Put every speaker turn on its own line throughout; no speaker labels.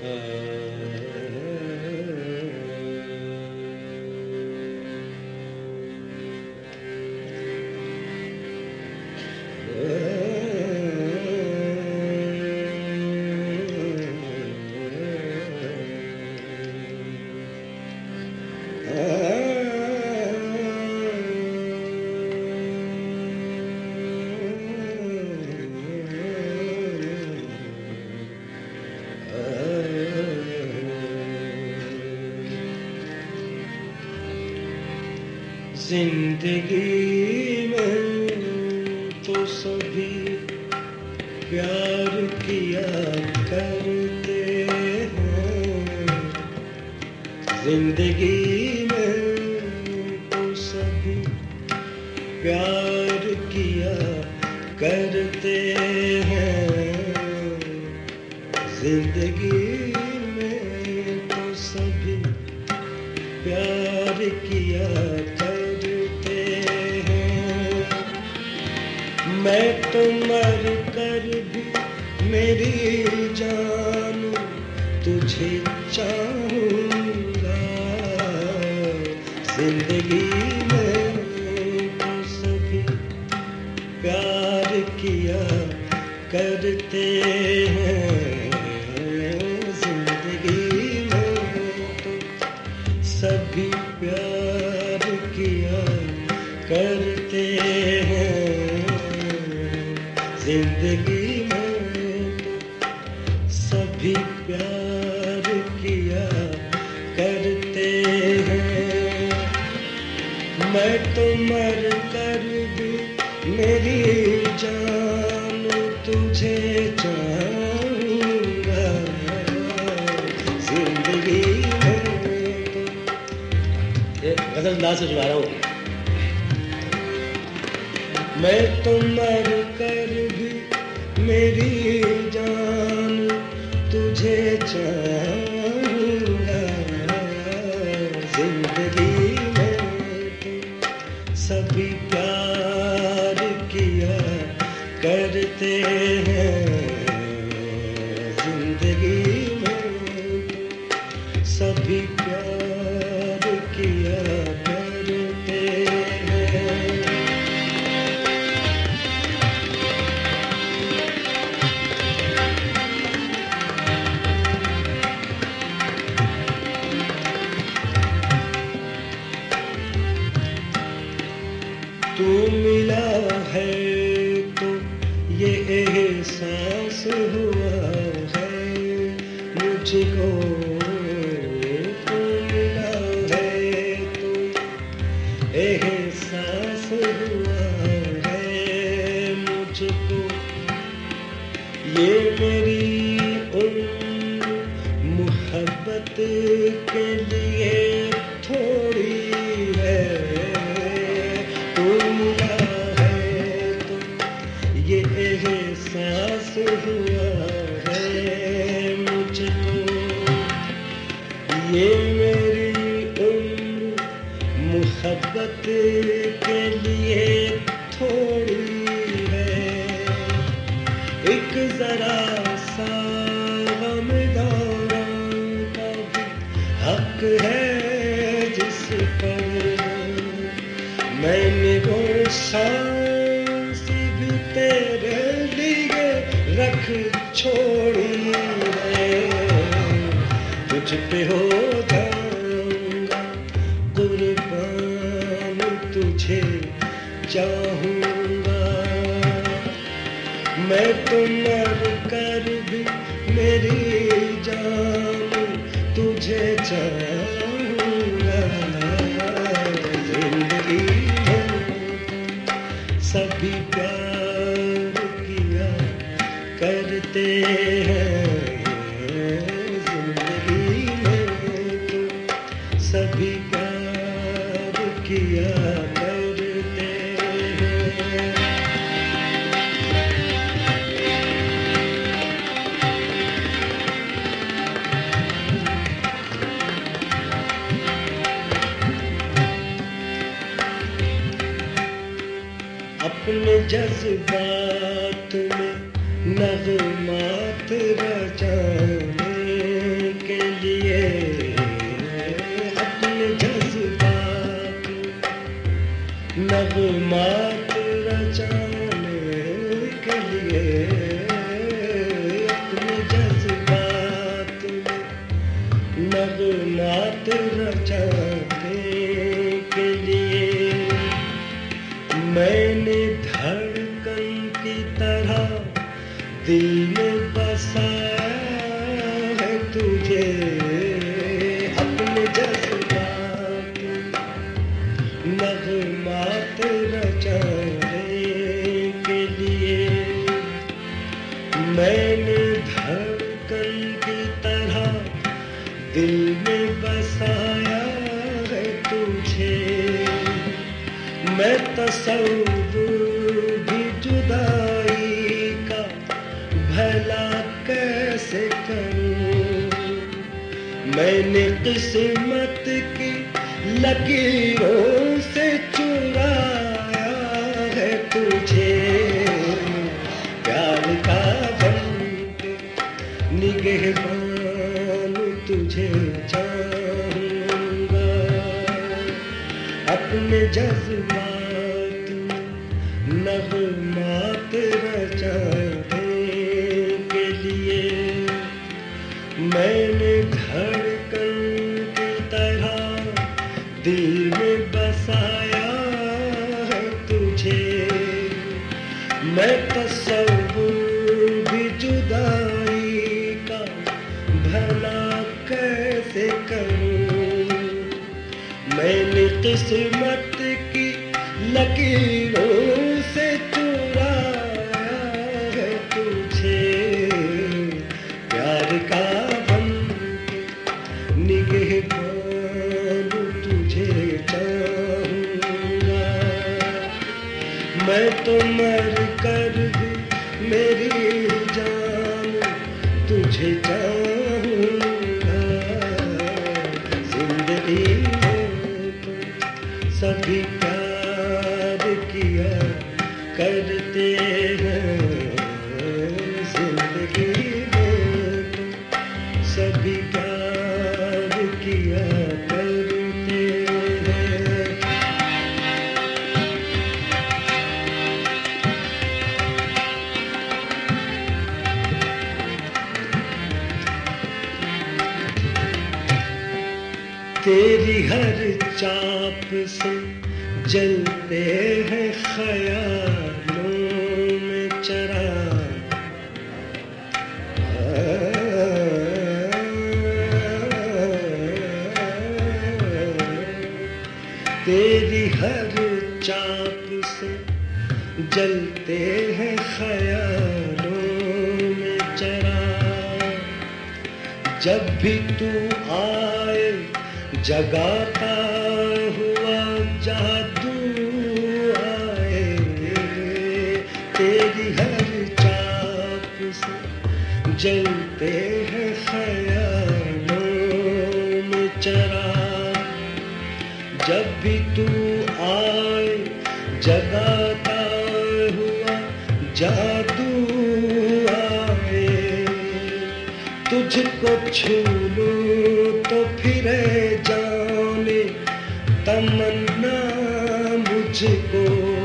जिंदगी में तो सभी प्यार किया करते हैं, जिंदगी में तो सभी प्यार किया करते हैं, जिंदगी में तो सभी प्यार किया करते हैं। मैं तो मर कर भी मेरी जान तुझे चाहूँगा, जिंदगी में तो सभी प्यार किया करते हैं, जिंदगी में तो सभी प्यार किया करते हैं, जिंदगी में तो सभी प्यार किया करते हैं। मैं तो मर कर भी मेरी जान तुझे चाहूँगा, जिंदगी में तो गजल अंदाज से सुना रहा हूँ। मैं तो मर कर भी मेरी जान तुझे चाहूँगा, जिंदगी में तो सभी प्यार किया करते हैं, जिंदगी में तो सभी प्यार किया करते हैं। तू मिला है तो ये एहसास हुआ है मुझको, तू मिला है तो एहसास हुआ है मुझको, ये मेरी उम्र मोहब्बत के लिए थोड़ी है, ये एहसास हुआ है मुझको, ये मेरी उम्र मोहब्बत के लिए थोड़ी है, एक जरा सा गमदारा का भी हक है जिस पर मैंने वो सांस भी तेरे लिए रख छोड़ी है, तुझ पे हो जाऊंगा कुर्बान तुझे चाहूँगा। मैं तो मर कर भी मेरी जान तुझे चाहूँगा, जिंदगी सभी प्यार किया करते हैं, जिंदगी में तो सभी प्यार किया करते हैं। अपने जज्बात में नगमात रचाने नगमात रचाने के लिए अपने जज्बात में नगमात रचाने के लिए मैंने धड़कन की तरह दिल में बसाया है तुझे अपने जज्बात नगमात रचाने के लिए मैंने धड़कन की तरह दिल में बसाया है तुझे मैं तसव्वुर भी जुदाई का भला कैसे करूं मैंने किस्मत की लकीरों से चुराया है तुझे प्यार का बनके निगहबान तुझे चाहूंगा अपने जज्बात नगमात रचाने के लिए मैंने धड़कन की तरह दिल में बसाया है तुझे मैं तसव्वुर भी जुदाई का भला कैसे करूं मैंने किस्मत की लकीरों से चुराया है तुझे प्यार का बनके निगहबान तुझे चाहूंगा मैं तो मर कर भी मेरी जान तुझे चाहूंगा जिंदगी सभी प्यार किया करते हैं जिंदगी में सभी प्यार किया करते हैं तेरी हर चाप से जलते हैं ख्यालों में चराग तेरी हर चाप से जलते हैं ख्यालों में चराग जब भी तू आए जगाता हुआ जादू आए तेरी हर चाप से जलते हैं ख्यालों में चराग जब भी तू आए जगाता हुआ जादू आए तुझको छू लूं तो फिरे जाने तमन्ना मुझको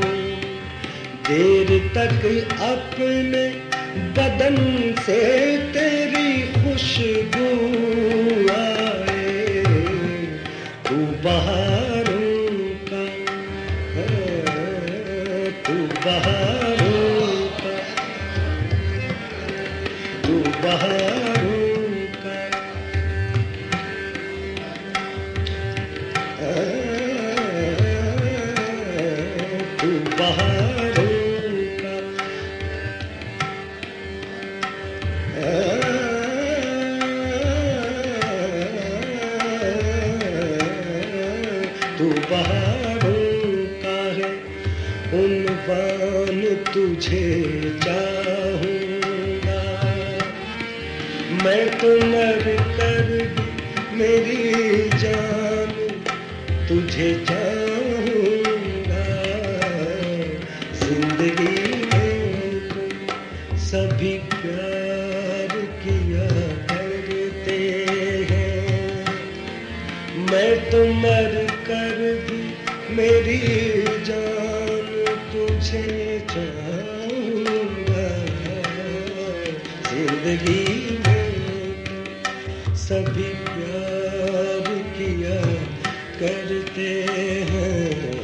देर तक अपने बदन से तेरी खुशबू आए तू बहारों का तू बहारों का तू बहारों तू बहारों का तू बहारों का है उन्वान तुझे चाहूंगा मैं तो मर कर भी मेरी जान तुझे चाहूंगा जिंदगी में सभी प्यार किया करते हैं मैं तो मर कर भी मेरी जान तुझे चाहूंगा। जिंदगी में सभी प्यार किया करते हैं,